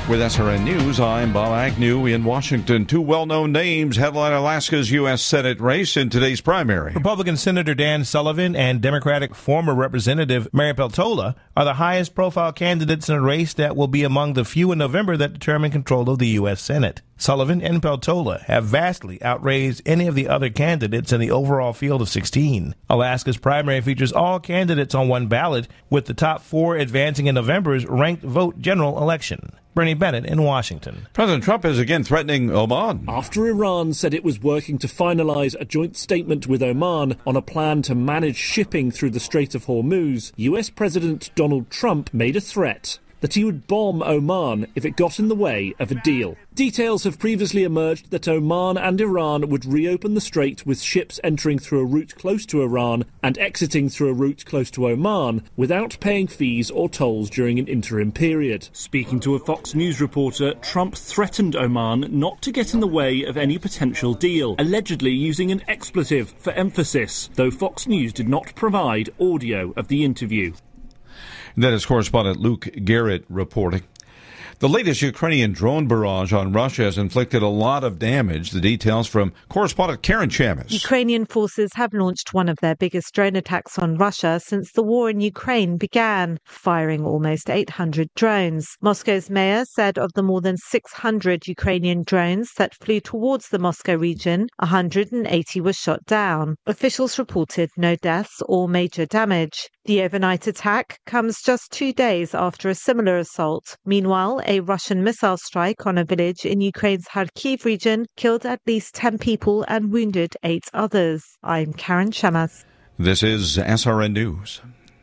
With SRN News, I'm Bob Agnew in Washington. Two well-known names headline Alaska's U.S. Senate race in today's primary. Republican Senator Dan Sullivan and Democratic former Representative Mary Peltola are the highest-profile candidates in a race that will be among the few in November that determine control of the U.S. Senate. Sullivan and Peltola have vastly outraised any of the other candidates in the overall field of 16. Alaska's primary features all candidates on one ballot, with the top four advancing in November's ranked vote general election. Bernie Bennett in Washington. President Trump is again threatening Oman. After Iran said it was working to finalize a joint statement with Oman on a plan to manage shipping through the Strait of Hormuz, US President Donald Trump made a threat that he would bomb Oman if it got in the way of a deal. Details have previously emerged that Oman and Iran would reopen the strait with ships entering through a route close to Iran and exiting through a route close to Oman without paying fees or tolls during an interim period. Speaking to a Fox News reporter, Trump threatened Oman not to get in the way of any potential deal, allegedly using an expletive for emphasis, though Fox News did not provide audio of the interview. That is correspondent Luke Garrett reporting. The latest Ukrainian drone barrage on Russia has inflicted a lot of damage. The details from correspondent Karen Chamis. Ukrainian forces have launched one of their biggest drone attacks on Russia since the war in Ukraine began, firing almost 800 drones. Moscow's mayor said of the more than 600 Ukrainian drones that flew towards the Moscow region, 180 were shot down. Officials reported no deaths or major damage. The overnight attack comes just 2 days after a similar assault. Meanwhile, a Russian missile strike on a village in Ukraine's Kharkiv region killed at least 10 people and wounded 8 others. I'm Karen Chamas. This is SRN News.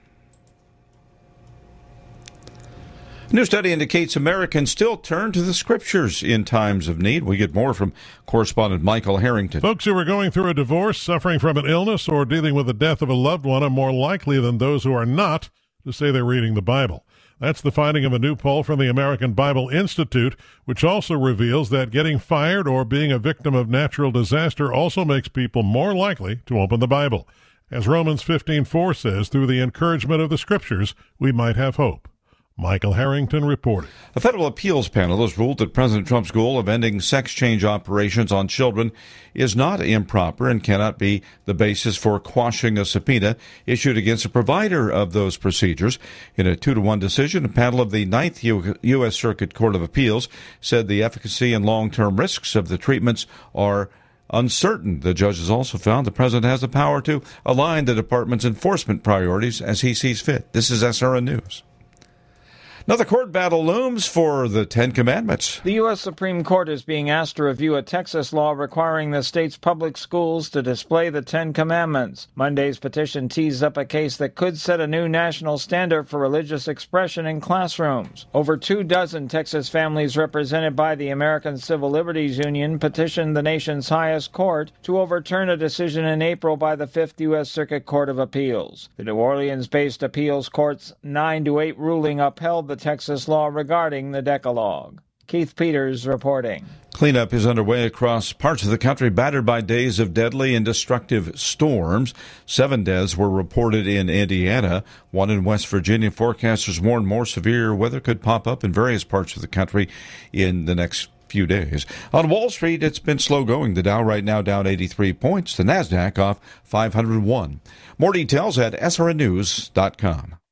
A new study indicates Americans still turn to the scriptures in times of need. We get more from correspondent Michael Harrington. Folks who are going through a divorce, suffering from an illness, or dealing with the death of a loved one are more likely than those who are not to say they're reading the Bible. That's the finding of a new poll from the American Bible Institute, which also reveals that getting fired or being a victim of natural disaster also makes people more likely to open the Bible. As Romans 15:4 says, through the encouragement of the scriptures, we might have hope. Michael Harrington reported. A federal appeals panel has ruled that President Trump's goal of ending sex change operations on children is not improper and cannot be the basis for quashing a subpoena issued against a provider of those procedures. In a 2-1 decision, a panel of the 9th U.S. Circuit Court of Appeals said the efficacy and long-term risks of the treatments are uncertain. The judges also found the president has the power to align the department's enforcement priorities as he sees fit. This is SRN News. Another court battle looms for the Ten Commandments. The U.S. Supreme Court is being asked to review a Texas law requiring the state's public schools to display the Ten Commandments. Monday's petition teased up a case that could set a new national standard for religious expression in classrooms. Over 24 Texas families represented by the American Civil Liberties Union petitioned the nation's highest court to overturn a decision in April by the 5th U.S. Circuit Court of Appeals. The New Orleans-based appeals court's 9-8 ruling upheld the Texas law regarding the Decalogue. Keith Peters reporting. Cleanup is underway across parts of the country battered by days of deadly and destructive storms. 7 deaths were reported in Indiana, 1 in West Virginia. Forecasters warn more severe weather could pop up in various parts of the country in the next few days. On Wall Street, it's been slow going. The Dow right now down 83 points. The Nasdaq off 501. More details at srnnews.com.